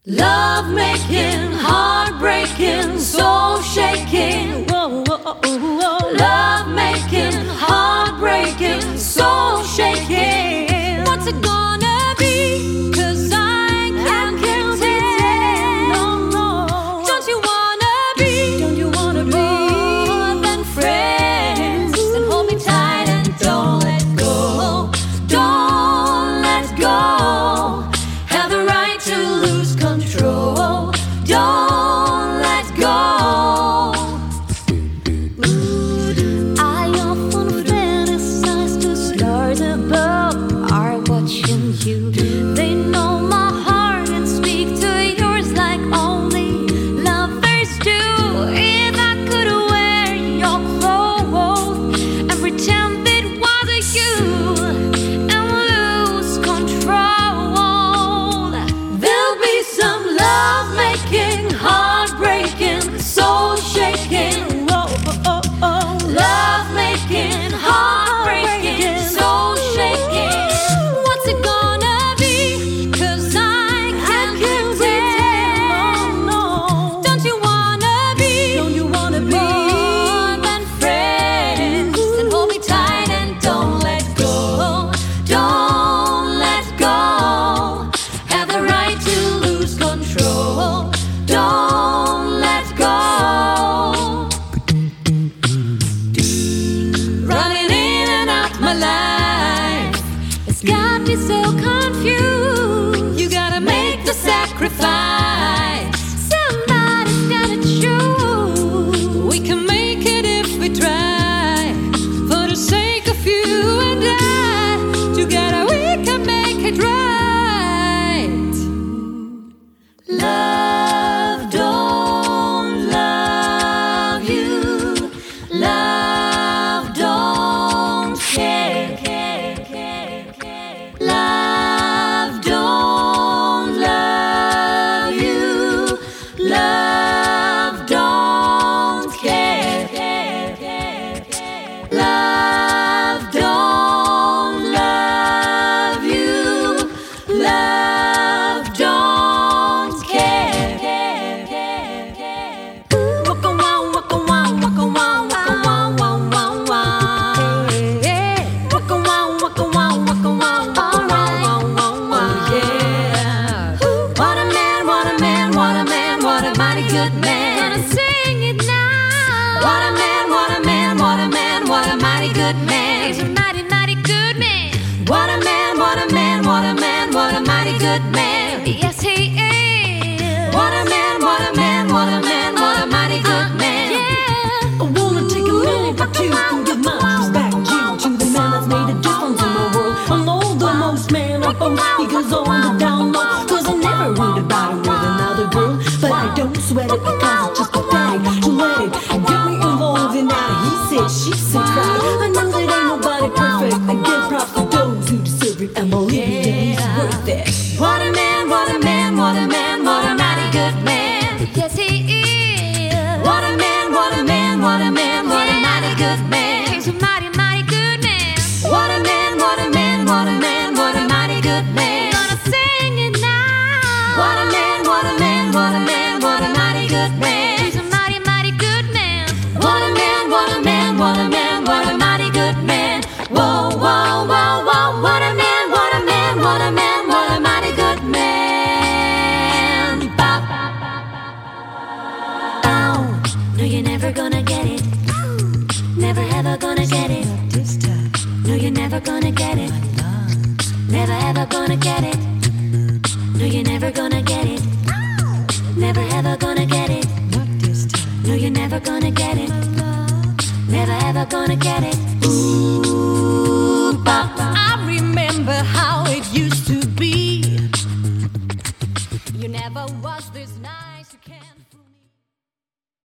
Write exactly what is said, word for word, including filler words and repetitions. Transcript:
Love making, heartbreaking, soul shaking. Whoa, whoa, whoa. Love making, heartbreaking, soul shaking. What's it gonna be? 'Cause I can't pretend. No, no. Don't you wanna be? Don't you wanna be more than friends? Then hold me tight and don't let go. Don't let go. Have the right to lose control. Don't let go. I often fantasize to stars above are watching you. They know my heart and speak to yours like only lovers do. If I could wear your clothes and pretend it was you and lose control, there'll be some love making, heartbreaking, soul shaking. Whoa, oh, oh, oh. Love making, heartbreaking, soul shaking. What's it gonna be? 'Cause I can't pretend. No, no. Don't you wanna be? Don't you wanna be more than friends? Then hold me tight and don't let go. Don't let go. Have the right to lose control. Don't let go. Running in and out my life, it's got me so confused. You gotta make the sacrifice. Somebody's gotta choose. We can make it if we try. For the sake of you and I, together we can make it right. Love don't love you. Love don't care. Love don't love you. Love don't care. Love don't love you. Love don't care. Waka wow, waka wow, waka wow, waka wow, wow, wow, wow. Waka wow, waka wow, waka wow, wow, wow, wow, wow, yeah. What a man, what a man, what a man, what a mighty good man. Gonna sing it now. What a man, what a man, what a man, what a mighty good man. He's a mighty, mighty good man. What a man, what a man, what a man, what a mighty good man. Yes, he is. What a man, what a man, what a man, what a mighty good man. Yeah. I wanna take a minute or two and give my respect due to the man that's made a difference in my world. I know the most man I boast, he goes on the down low. 'Cause I never read about him with another girl. But I don't sweat it because it's just pathetic to let it get me involved in that he said, she said crowd. I know that ain't nobody perfect. I give props to those who deserve it and believe that he's worth it. What a man, what a man, what a man, what a mighty good man. Yes, he is. What a man, what a man, what a man, what a mighty good man. He's a mighty, mighty good man. What a man, what a man, what a man, what a mighty good man. Gonna sing it now. What a man, what a man, what a man, what a mighty good man. He's a mighty, mighty good man. What a man, what a man, what a man, what a mighty good man. Whoa, whoa, whoa, whoa. What a man, what a man, what a man, what a mighty good man. Bop. Oh, no, you're never gonna get it. Never ever gonna get it. No, you're never gonna get it. Never ever gonna get it. No, you're never gonna get it. Never ever gonna get it. No, you're never gonna get it. Never ever gonna get it.